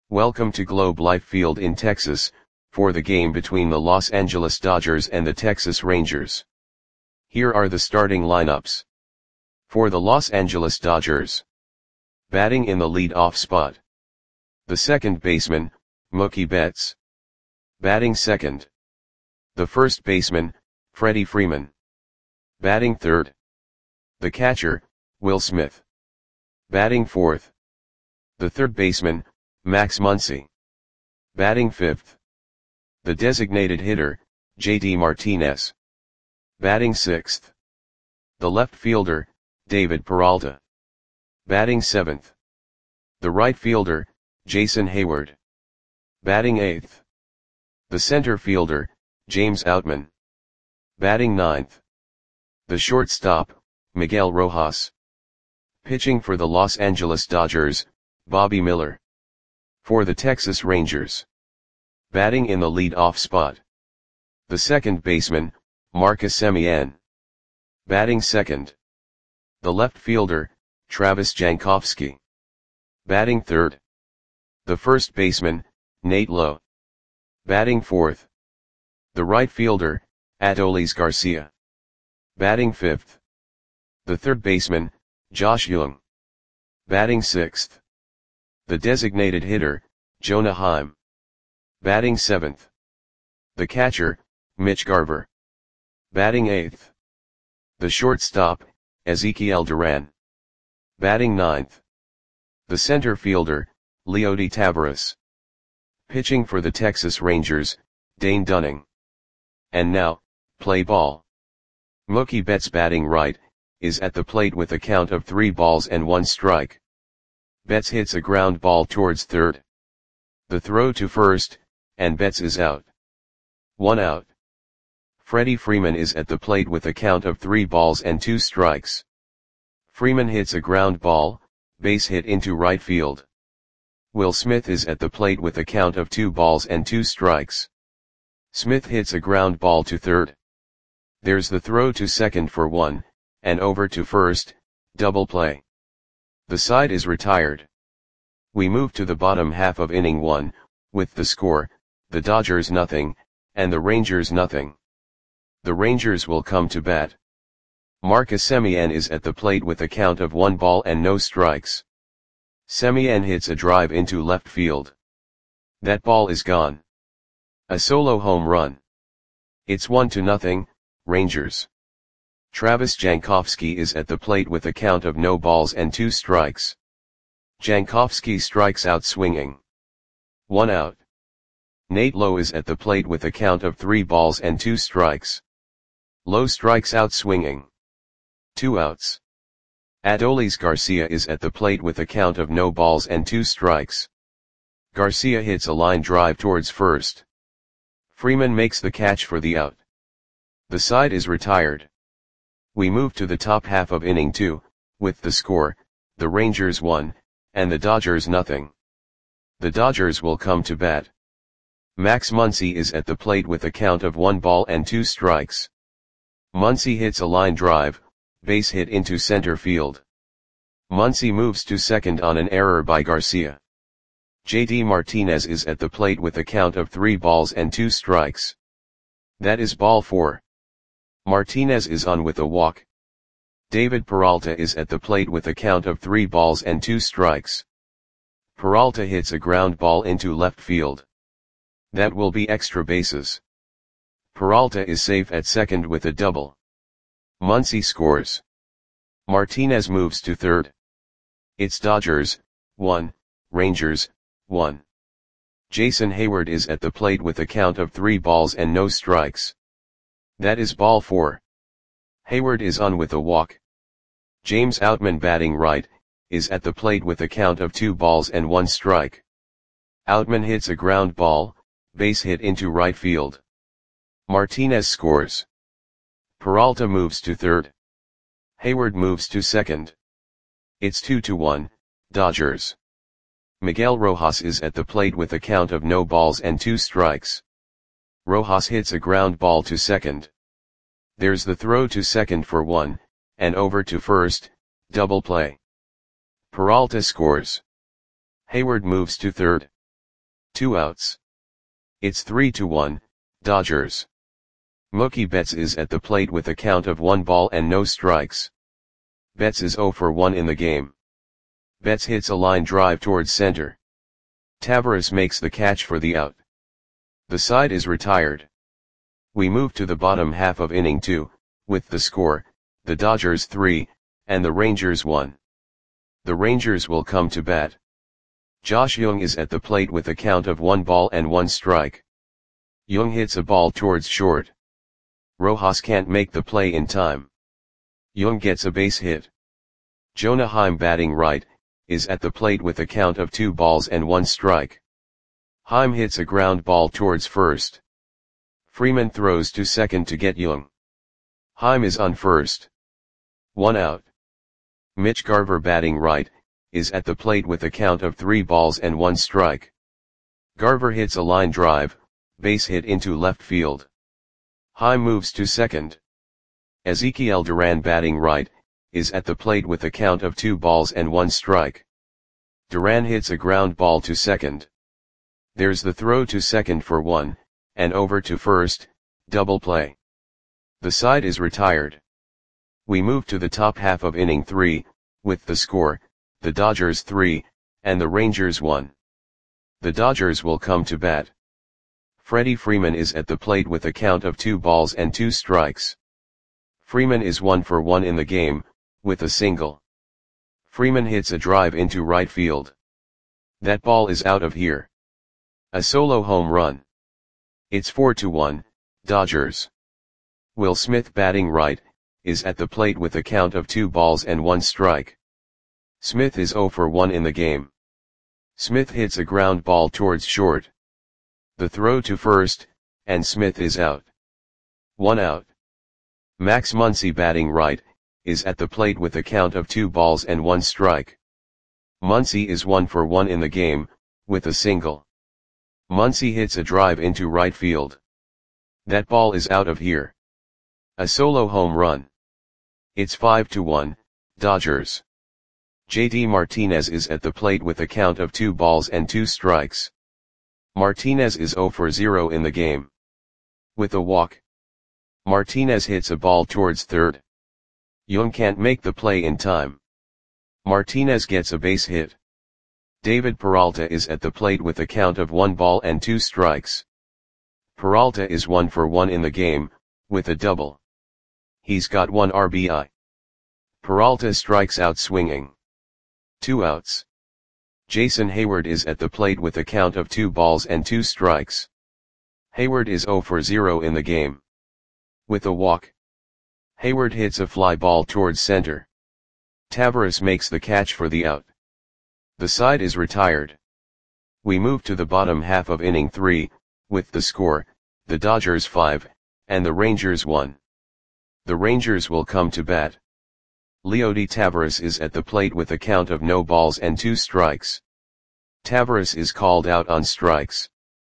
Welcome to Globe Life Field in Texas, for the game between the Los Angeles Dodgers and the Texas Rangers. Here are the starting lineups. For the Los Angeles Dodgers. Batting in the lead-off spot. The second baseman, Mookie Betts. Batting second. The first baseman, Freddie Freeman. Batting third. The catcher, Will Smith. Batting fourth. The third baseman, Max Muncy. Batting fifth. The designated hitter, JD Martinez. Batting sixth. The left fielder, David Peralta. Batting seventh. The right fielder, Jason Heyward. Batting eighth. The center fielder, James Outman. Batting ninth. The shortstop, Miguel Rojas. Pitching for the Los Angeles Dodgers, Bobby Miller. For the Texas Rangers. Batting in the lead-off spot. The second baseman, Marcus Semien. Batting second. The left fielder, Travis Jankowski. Batting third. The first baseman, Nate Lowe. Batting fourth. The right fielder, Adolis Garcia. Batting fifth. The third baseman, Josh Jung. Batting sixth. The designated hitter, Jonah Heim. Batting seventh. The catcher, Mitch Garver. Batting eighth. The shortstop, Ezekiel Duran. Batting ninth. The center fielder, Leody Taveras. Pitching for the Texas Rangers, Dane Dunning. And now, play ball. Mookie Betts batting right, is at the plate with a count of 3 balls and 1 strike. Betts hits a ground ball towards third. The throw to first, and Betts is out. 1 out. Freddie Freeman is at the plate with a count of 3 balls and 2 strikes. Freeman hits a ground ball, base hit into right field. Will Smith is at the plate with a count of 2 balls and 2 strikes. Smith hits a ground ball to third. There's the throw to second for 1, and over to first, double play. The side is retired. We move to the bottom half of inning 1, with the score, the Dodgers nothing, and the Rangers nothing. The Rangers will come to bat. Marcus Semien is at the plate with a count of 1 ball and no strikes. Semien hits a drive into left field. That ball is gone. A solo home run. It's 1-0, Rangers. Travis Jankowski is at the plate with a count of no balls and 2 strikes. Jankowski strikes out swinging. 1 out. Nate Lowe is at the plate with a count of 3 balls and 2 strikes. Lowe strikes out swinging. 2 outs. Adolis Garcia is at the plate with a count of no balls and 2 strikes. Garcia hits a line drive towards first. Freeman makes the catch for the out. The side is retired. We move to the top half of inning 2, with the score, the Rangers 1, and the Dodgers nothing. The Dodgers will come to bat. Max Muncy is at the plate with a count of 1 ball and 2 strikes. Muncy hits a line drive, base hit into center field. Muncy moves to second on an error by Garcia. JD Martinez is at the plate with a count of 3 balls and 2 strikes. That is ball 4. Martinez is on with a walk. David Peralta is at the plate with a count of 3 balls and 2 strikes. Peralta hits a ground ball into left field. That will be extra bases. Peralta is safe at second with a double. Muncy scores. Martinez moves to third. It's Dodgers, 1, Rangers, 1. Jason Heyward is at the plate with a count of 3 balls and no strikes. That is ball 4. Heyward is on with a walk. James Outman batting right, is at the plate with a count of 2 balls and 1 strike. Outman hits a ground ball, base hit into right field. Martinez scores. Peralta moves to third. Heyward moves to second. It's 2-1, Dodgers. Miguel Rojas is at the plate with a count of no balls and 2 strikes. Rojas hits a ground ball to second. There's the throw to second for 1, and over to first, double play. Peralta scores. Heyward moves to third. 2 outs. It's 3-1, Dodgers. Mookie Betts is at the plate with a count of 1 ball and no strikes. Betts is 0 for 1 in the game. Betts hits a line drive towards center. Taveras makes the catch for the out. The side is retired. We move to the bottom half of inning 2, with the score, the Dodgers 3, and the Rangers 1. The Rangers will come to bat. Josh Jung is at the plate with a count of 1 ball and 1 strike. Jung hits a ball towards short. Rojas can't make the play in time. Jung gets a base hit. Jonah Heim, batting right, is at the plate with a count of 2 balls and 1 strike. Heim hits a ground ball towards first. Freeman throws to second to get Jung. Heim is on first. 1 out. Mitch Garver, batting right, is at the plate with a count of 3 balls and 1 strike. Garver hits a line drive, base hit into left field. Heim moves to second. Ezekiel Duran, batting right, is at the plate with a count of 2 balls and 1 strike. Duran hits a ground ball to second. There's the throw to second for 1, and over to first, double play. The side is retired. We move to the top half of inning 3, with the score, the Dodgers 3, and the Rangers 1. The Dodgers will come to bat. Freddie Freeman is at the plate with a count of 2 balls and 2 strikes. Freeman is 1 for 1 in the game, with a single. Freeman hits a drive into right field. That ball is out of here. A solo home run. It's 4-1, Dodgers. Will Smith, batting right, is at the plate with a count of 2 balls and 1 strike. Smith is 0 for 1 in the game. Smith hits a ground ball towards short. The throw to first, and Smith is out. 1 out. Max Muncy, batting right, is at the plate with a count of 2 balls and 1 strike. Muncy is 1 for 1 in the game, with a single. Muncy hits a drive into right field. That ball is out of here. A solo home run. It's 5-1, Dodgers. JD Martinez is at the plate with a count of 2 balls and 2 strikes. Martinez is 0 for 0 in the game. With a walk. Martinez hits a ball towards third. Jung can't make the play in time. Martinez gets a base hit. David Peralta is at the plate with a count of 1 ball and 2 strikes. Peralta is 1 for 1 in the game, with a double. He's got 1 RBI. Peralta strikes out swinging. 2 outs. Jason Hayward is at the plate with a count of 2 balls and 2 strikes. Hayward is 0 for 0 in the game. With a walk. Hayward hits a fly ball towards center. Taveras makes the catch for the out. The side is retired. We move to the bottom half of inning 3, with the score, the Dodgers 5, and the Rangers 1. The Rangers will come to bat. Leody Taveras is at the plate with a count of no balls and 2 strikes. Taveras is called out on strikes.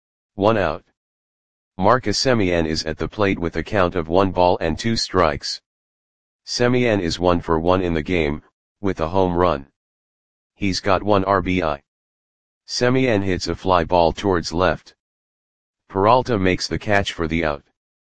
1 out. Marcus Semien is at the plate with a count of 1 ball and 2 strikes. Semien is 1 for 1 in the game, with a home run. He's got 1 RBI. Semien hits a fly ball towards left. Peralta makes the catch for the out.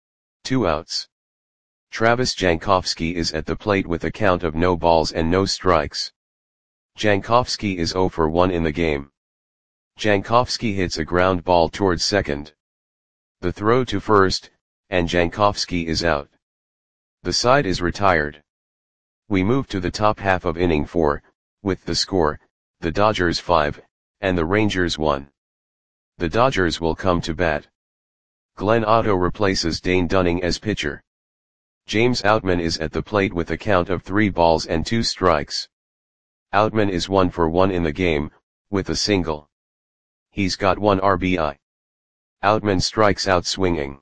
2 outs. Travis Jankowski is at the plate with a count of no balls and no strikes. Jankowski is 0 for 1 in the game. Jankowski hits a ground ball towards second. The throw to first, and Jankowski is out. The side is retired. We move to the top half of inning 4, with the score, the Dodgers 5, and the Rangers 1. The Dodgers will come to bat. Glenn Otto replaces Dane Dunning as pitcher. James Outman is at the plate with a count of 3 balls and 2 strikes. Outman is 1 for 1 in the game, with a single. He's got 1 RBI. Outman strikes out swinging.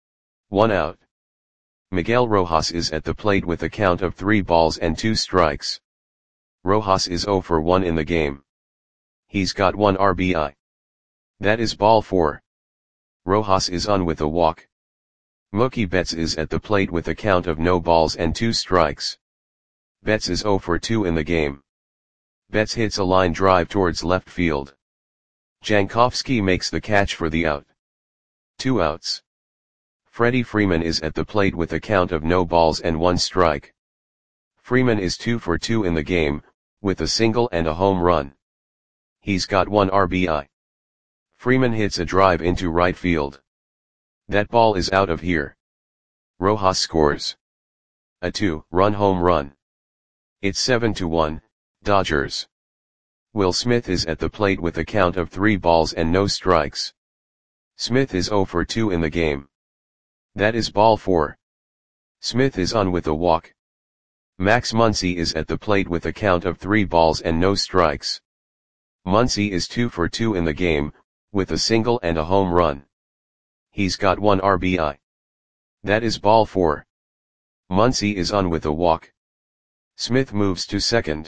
1 out. Miguel Rojas is at the plate with a count of 3 balls and 2 strikes. Rojas is 0 for 1 in the game. He's got 1 RBI. That is ball 4. Rojas is on with a walk. Mookie Betts is at the plate with a count of no balls and 2 strikes. Betts is 0 for 2 in the game. Betts hits a line drive towards left field. Jankowski makes the catch for the out. 2 outs. Freddie Freeman is at the plate with a count of no balls and 1 strike. Freeman is 2 for 2 in the game, with a single and a home run. He's got 1 RBI. Freeman hits a drive into right field. That ball is out of here. Rojas scores a 2-run home run. It's 7-1, Dodgers. Will Smith is at the plate with a count of 3 balls and no strikes. Smith is 0 for 2 in the game. That is ball 4. Smith is on with a walk. Max Muncy is at the plate with a count of 3 balls and no strikes. Muncy is 2 for 2 in the game, with a single and a home run. He's got 1 RBI. That is ball 4. Muncy is on with a walk. Smith moves to second.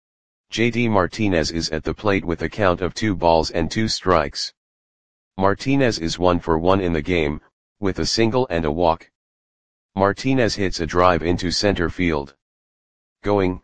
JD Martinez is at the plate with a count of 2 balls and 2 strikes. Martinez is 1 for 1 in the game, with a single and a walk. Martinez hits a drive into center field. Going,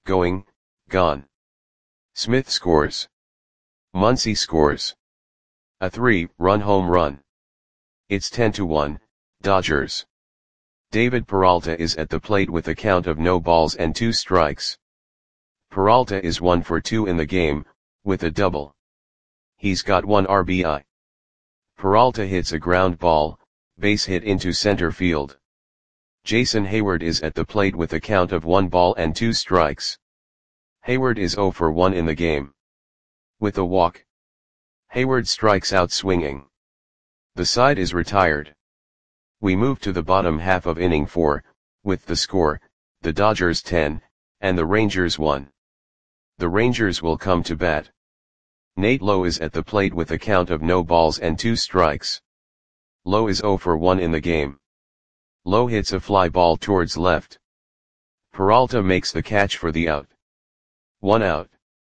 gone. Smith scores. Muncy scores a 3-run home run. It's 10-1, Dodgers. David Peralta is at the plate with a count of no balls and 2 strikes. Peralta is 1 for 2 in the game, with a double. He's got 1 RBI. Peralta hits a ground ball, base hit into center field. Jason Hayward is at the plate with a count of 1 ball and 2 strikes. Hayward is 0 for 1 in the game. With a walk. Hayward strikes out swinging. The side is retired. We move to the bottom half of inning 4, with the score, the Dodgers 10, and the Rangers 1. The Rangers will come to bat. Nate Lowe is at the plate with a count of no balls and 2 strikes. Lowe is 0 for 1 in the game. Lowe hits a fly ball towards left. Peralta makes the catch for the out. 1 out.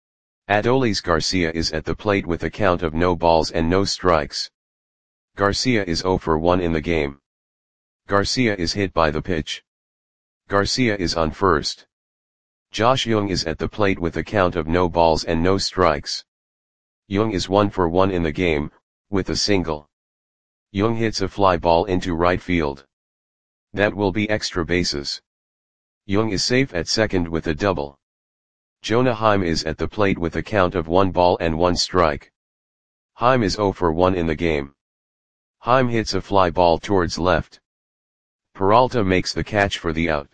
Adolis Garcia is at the plate with a count of no balls and no strikes. Garcia is 0 for 1 in the game. Garcia is hit by the pitch. Garcia is on first. Josh Jung is at the plate with a count of no balls and no strikes. Jung is 1 for 1 in the game, with a single. Jung hits a fly ball into right field. That will be extra bases. Jung is safe at second with a double. Jonah Heim is at the plate with a count of 1 ball and 1 strike. Heim is 0 for 1 in the game. Heim hits a fly ball towards left. Peralta makes the catch for the out.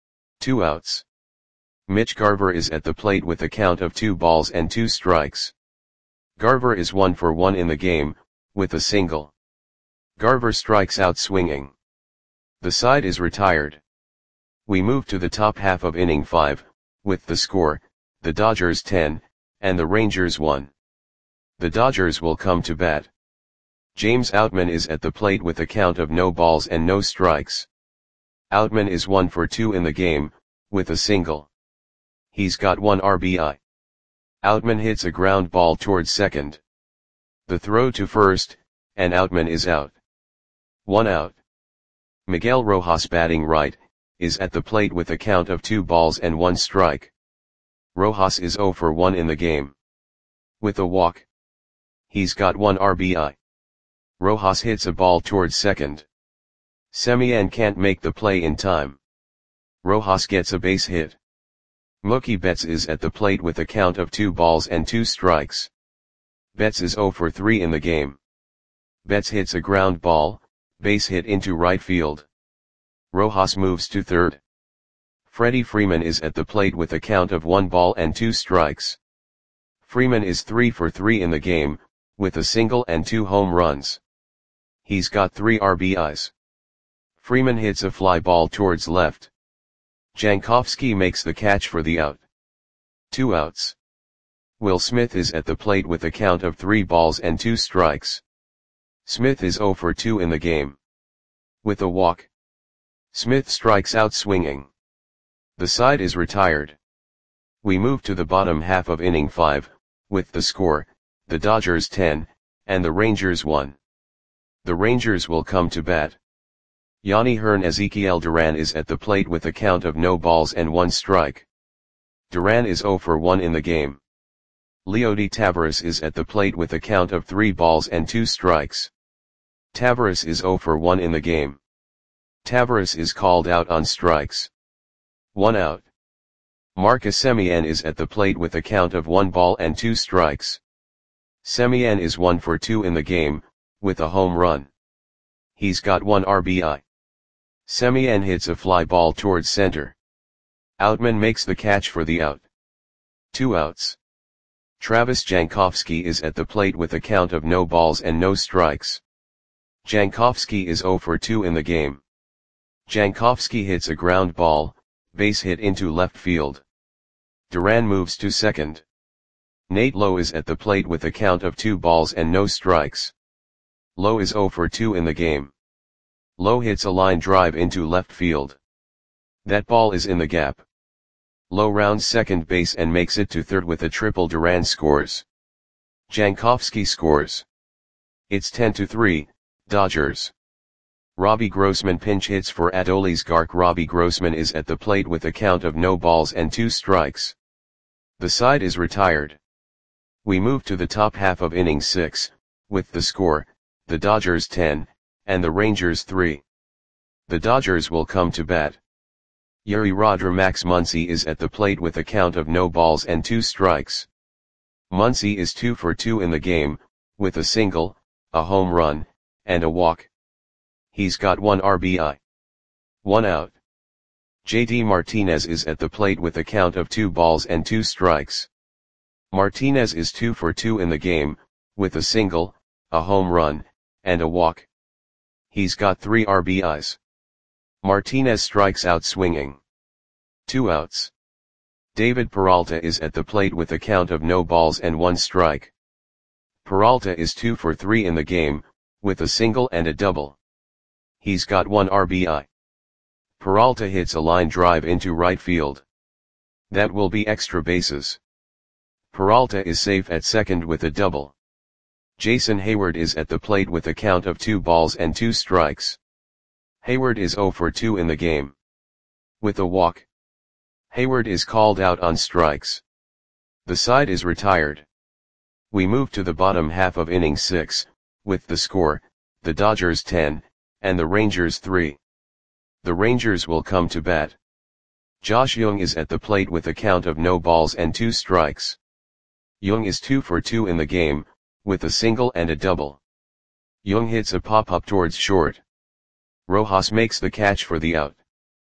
2 outs. Mitch Garver is at the plate with a count of 2 balls and 2 strikes. Garver is 1 for 1 in the game, with a single. Garver strikes out swinging. The side is retired. We move to the top half of inning 5, with the score, the Dodgers 10, and the Rangers 1. The Dodgers will come to bat. James Outman is at the plate with a count of no balls and no strikes. Outman is 1 for 2 in the game, with a single. He's got 1 RBI. Outman hits a ground ball towards second. The throw to first, and Outman is out. 1 out. Miguel Rojas batting right, is at the plate with a count of 2 balls and 1 strike. Rojas is 0 for 1 in the game. With a walk. He's got 1 RBI. Rojas hits a ball towards second. Semien can't make the play in time. Rojas gets a base hit. Mookie Betts is at the plate with a count of 2 balls and 2 strikes. Betts is 0 for 3 in the game. Betts hits a ground ball, base hit into right field. Rojas moves to third. Freddie Freeman is at the plate with a count of 1 ball and 2 strikes. Freeman is 3 for 3 in the game, with a single and 2 home runs. He's got 3 RBIs. Freeman hits a fly ball towards left. Jankowski makes the catch for the out. 2 outs. Will Smith is at the plate with a count of 3 balls and 2 strikes. Smith is 0 for 2 in the game. With a walk. Smith strikes out swinging. The side is retired. We move to the bottom half of inning 5, with the score, the Dodgers 10, and the Rangers 1. The Rangers will come to bat. Yanni Ezequiel Duran is at the plate with a count of no balls and 1 strike. Duran is 0 for 1 in the game. Leody Taveras is at the plate with a count of 3 balls and 2 strikes. Taveras is 0 for 1 in the game. Taveras is called out on strikes. 1 out. Marcus Semien is at the plate with a count of 1 ball and 2 strikes. Semien is 1 for 2 in the game, with a home run. He's got 1 RBI. Semien hits a fly ball towards center. Outman makes the catch for the out. 2 outs. Travis Jankowski is at the plate with a count of no balls and no strikes. Jankowski is 0 for 2 in the game. Jankowski hits a ground ball, base hit into left field. Duran moves to second. Nate Lowe is at the plate with a count of 2 balls and no strikes. Lowe is 0 for 2 in the game. Lowe hits a line drive into left field. That ball is in the gap. Lowe rounds second base and makes it to third with a triple. Duran scores. Jankowski scores. It's 10-3, Dodgers. Robbie Grossman pinch hits for Adolis Gark. Robbie Grossman is at the plate with a count of no balls and 2 strikes. The side is retired. We move to the top half of inning 6, with the score, the Dodgers 10, and the Rangers 3. The Dodgers will come to bat. Yuri Max Muncy is at the plate with a count of no balls and 2 strikes. Muncy is 2 for 2 in the game, with a single, a home run, and a walk. He's got 1 RBI. 1 out. JD Martinez is at the plate with a count of 2 balls and 2 strikes. Martinez is 2 for 2 in the game, with a single, a home run, and a walk. He's got 3 RBIs. Martinez strikes out swinging. 2 outs. David Peralta is at the plate with a count of no balls and 1 strike. Peralta is 2 for 3 in the game, with a single and a double. He's got 1 RBI. Peralta hits a line drive into right field. That will be extra bases. Peralta is safe at second with a double. Jason Hayward is at the plate with a count of 2 balls and 2 strikes. Hayward is 0 for 2 in the game. With a walk. Hayward is called out on strikes. The side is retired. We move to the bottom half of inning 6, with the score, the Dodgers 10, and the Rangers 3. The Rangers will come to bat. Josh Jung is at the plate with a count of no balls and 2 strikes. Jung is 2 for 2 in the game, with a single and a double. Jung hits a pop-up towards short. Rojas makes the catch for the out.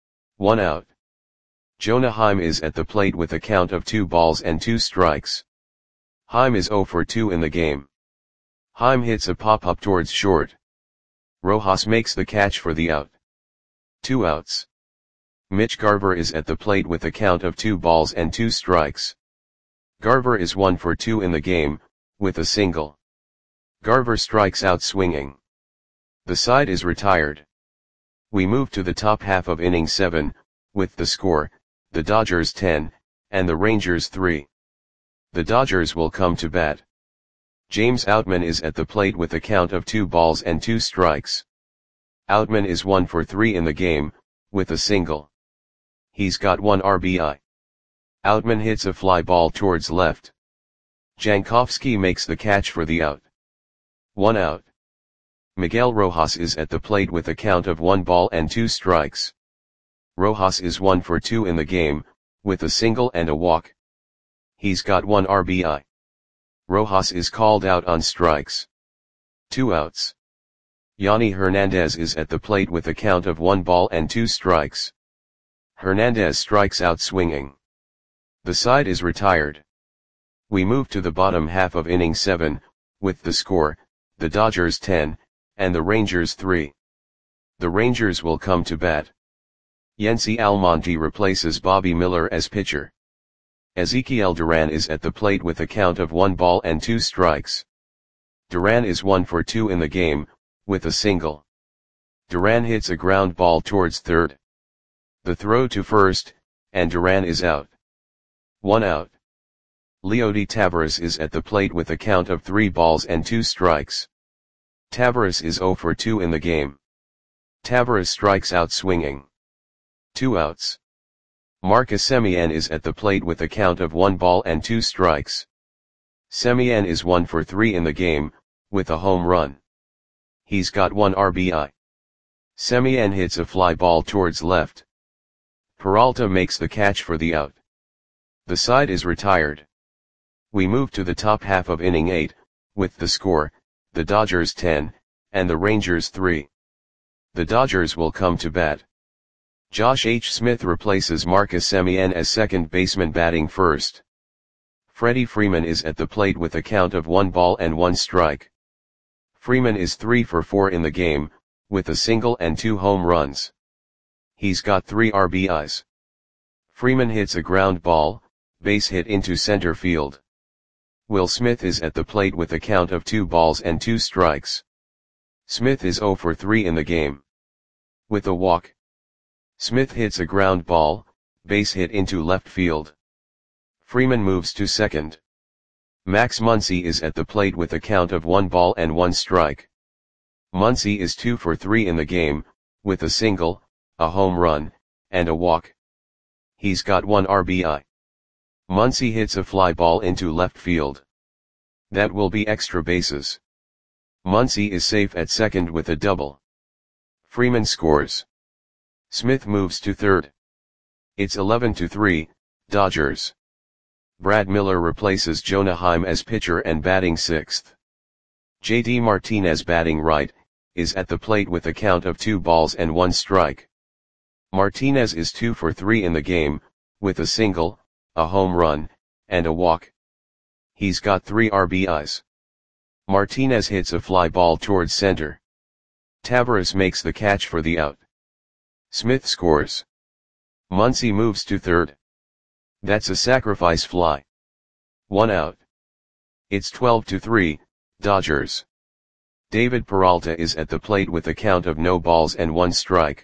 1 out. Jonah Heim is at the plate with a count of 2 balls and 2 strikes. Heim is 0 for 2 in the game. Heim hits a pop-up towards short. Rojas makes the catch for the out. 2 outs. Mitch Garver is at the plate with a count of 2 balls and 2 strikes. Garver is 1 for 2 in the game, with a single. Garver strikes out swinging. The side is retired. We move to the top half of inning 7, with the score, the Dodgers 10, and the Rangers 3. The Dodgers will come to bat. James Outman is at the plate with a count of 2 balls and 2 strikes. Outman is 1 for 3 in the game, with a single. He's got 1 RBI. Outman hits a fly ball towards left. Jankowski makes the catch for the out. 1 out. Miguel Rojas is at the plate with a count of 1 ball and 2 strikes. Rojas is 1 for 2 in the game, with a single and a walk. He's got 1 RBI. Rojas is called out on strikes. 2 outs. Yanni Hernandez is at the plate with a count of 1 ball and 2 strikes. Hernandez strikes out swinging. The side is retired. We move to the bottom half of inning 7, with the score, the Dodgers 10, and the Rangers 3. The Rangers will come to bat. Yency Almonte replaces Bobby Miller as pitcher. Ezekiel Duran is at the plate with a count of 1 ball and 2 strikes. Duran is 1 for 2 in the game, with a single. Duran hits a ground ball towards third. The throw to first, and Duran is out. 1 out. Leody Taveras is at the plate with a count of 3 balls and 2 strikes. Taveras is 0 for 2 in the game. Taveras strikes out swinging. 2 outs. Marcus Semien is at the plate with a count of 1 ball and 2 strikes. Semien is 1 for 3 in the game, with a home run. He's got 1 RBI. Semien hits a fly ball towards left. Peralta makes the catch for the out. The side is retired. We move to the top half of inning 8, with the score, the Dodgers 10, and the Rangers 3. The Dodgers will come to bat. Josh H. Smith replaces Marcus Semien as second baseman batting first. Freddie Freeman is at the plate with a count of 1 ball and 1 strike. Freeman is 3 for 4 in the game, with a single and 2 home runs. He's got 3 RBIs. Freeman hits a ground ball, base hit into center field. Will Smith is at the plate with a count of 2 balls and 2 strikes. Smith is 0 for 3 in the game. With a walk. Smith hits a ground ball, base hit into left field. Freeman moves to second. Max Muncy is at the plate with a count of 1 ball and 1 strike. Muncy is 2 for 3 in the game, with a single, a home run, and a walk. He's got 1 RBI. Muncy hits a fly ball into left field. That will be extra bases. Muncy is safe at second with a double. Freeman scores. Smith moves to third. It's 11-3, Dodgers. Brad Miller replaces Jonah Heim as pitcher and batting sixth. JD Martinez batting right, is at the plate with a count of 2 balls and 1 strike. Martinez is 2 for 3 in the game, with a single, a home run, and a walk. He's got 3 RBIs. Martinez hits a fly ball towards center. Taveras makes the catch for the out. Smith scores. Muncy moves to third. That's a sacrifice fly. 1 out. It's 12-3, Dodgers. David Peralta is at the plate with a count of no balls and 1 strike.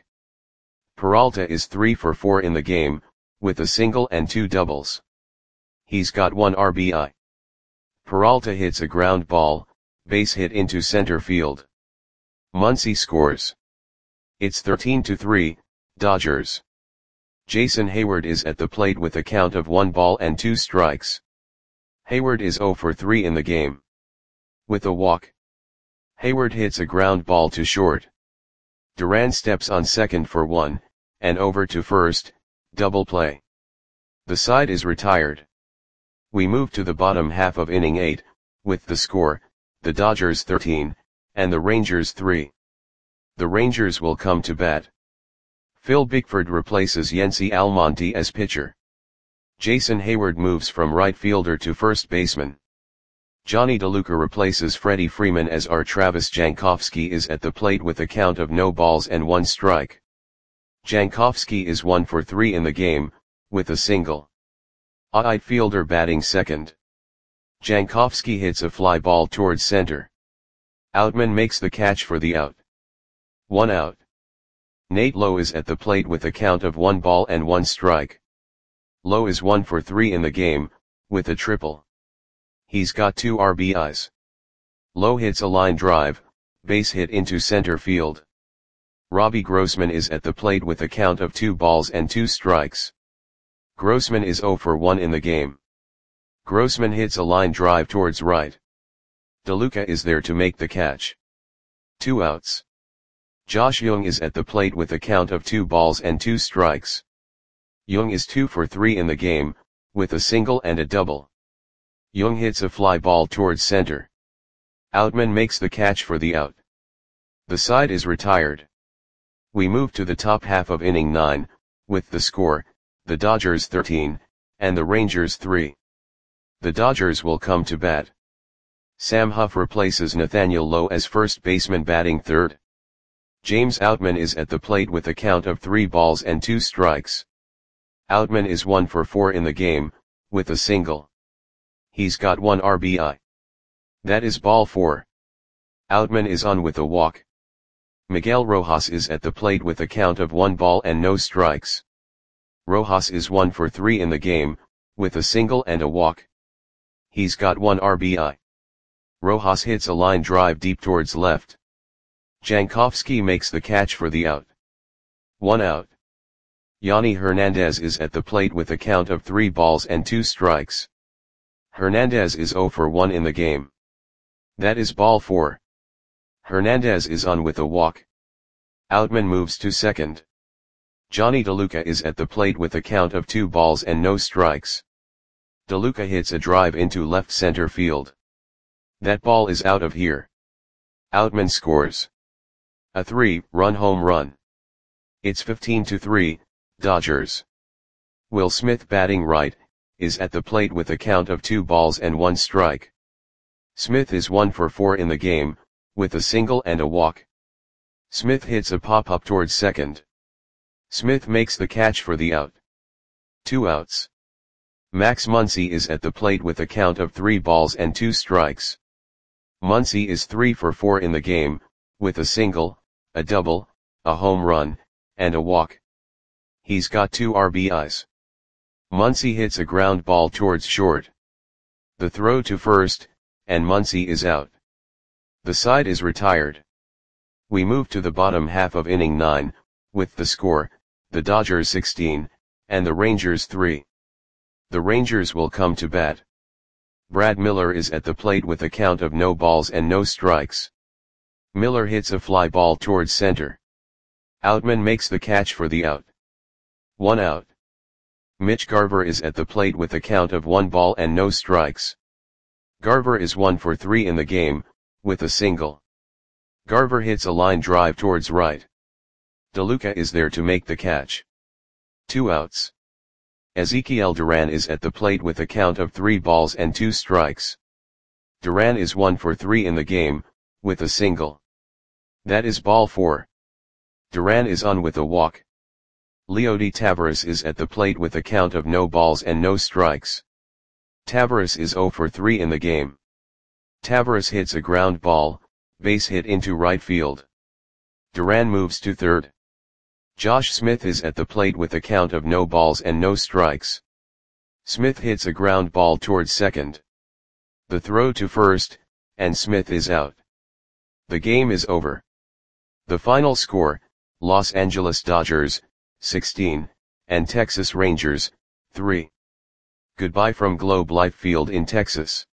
Peralta is 3 for 4 in the game, with a single and 2 doubles. He's got 1 RBI. Peralta hits a ground ball, base hit into center field. Muncy scores. It's 13-3, Dodgers. Jason Hayward is at the plate with a count of 1 ball and 2 strikes. Hayward is 0 for 3 in the game. With a walk. Hayward hits a ground ball to short. Duran steps on second for 1, and over to first, double play. The side is retired. We move to the bottom half of inning 8, with the score, the Dodgers 13, and the Rangers 3. The Rangers will come to bat. Phil Bickford replaces Yency Almonte as pitcher. Jason Hayward moves from right fielder to first baseman. Johnny DeLuca replaces Freddie Freeman as Travis Jankowski is at the plate with a count of no balls and 1 strike. Jankowski is 1 for 3 in the game, with a single. Outfielder batting second. Jankowski hits a fly ball towards center. Outman makes the catch for the out. 1 out. Nate Lowe is at the plate with a count of 1 ball and 1 strike. Lowe is 1 for 3 in the game, with a triple. He's got 2 RBIs. Lowe hits a line drive, base hit into center field. Robbie Grossman is at the plate with a count of 2 balls and 2 strikes. Grossman is 0 for 1 in the game. Grossman hits a line drive towards right. DeLuca is there to make the catch. 2 outs. Josh Jung is at the plate with a count of 2 balls and 2 strikes. Jung is 2 for 3 in the game, with a single and a double. Jung hits a fly ball towards center. Outman makes the catch for the out. The side is retired. We move to the top half of inning 9, with the score, the Dodgers 13, and the Rangers 3. The Dodgers will come to bat. Sam Huff replaces Nathaniel Lowe as first baseman batting third. James Outman is at the plate with a count of 3 balls and 2 strikes. Outman is 1 for 4 in the game, with a single. He's got 1 RBI. That is ball 4. Outman is on with a walk. Miguel Rojas is at the plate with a count of 1 ball and no strikes. Rojas is 1 for 3 in the game, with a single and a walk. He's got 1 RBI. Rojas hits a line drive deep towards left. Jankowski makes the catch for the out. 1 out. Yanni Hernandez is at the plate with a count of 3 balls and 2 strikes. Hernandez is 0 for 1 in the game. That is ball 4. Hernandez is on with a walk. Outman moves to second. Johnny DeLuca is at the plate with a count of 2 balls and no strikes. DeLuca hits a drive into left center field. That ball is out of here. Outman scores a 3-run home run. It's 15-3, Dodgers. Will Smith, batting right, is at the plate with a count of 2 balls and 1 strike. Smith is 1 for 4 in the game, with a single and a walk. Smith hits a pop-up towards second. Smith makes the catch for the out. 2 outs. Max Muncy is at the plate with a count of 3 balls and 2 strikes. Muncy is 3 for 4 in the game, with a single, a double, a home run, and a walk. He's got 2 RBIs. Muncy hits a ground ball towards short. The throw to first, and Muncy is out. The side is retired. We move to the bottom half of inning 9, with the score, the Dodgers 16, and the Rangers 3. The Rangers will come to bat. Brad Miller is at the plate with a count of no balls and no strikes. Miller hits a fly ball towards center. Outman makes the catch for the out. 1 out. Mitch Garver is at the plate with a count of 1 ball and no strikes. Garver is 1 for 3 in the game, with a single. Garver hits a line drive towards right. DeLuca is there to make the catch. 2 outs. Ezekiel Duran is at the plate with a count of 3 balls and 2 strikes. Duran is 1 for 3 in the game, with a single. That is ball 4. Duran is on with a walk. Leody Taveras is at the plate with a count of no balls and no strikes. Taveras is 0 for 3 in the game. Taveras hits a ground ball, base hit into right field. Duran moves to third. Josh Smith is at the plate with a count of no balls and no strikes. Smith hits a ground ball towards second. The throw to first, and Smith is out. The game is over. The final score, Los Angeles Dodgers, 16, and Texas Rangers, 3. Goodbye from Globe Life Field in Texas.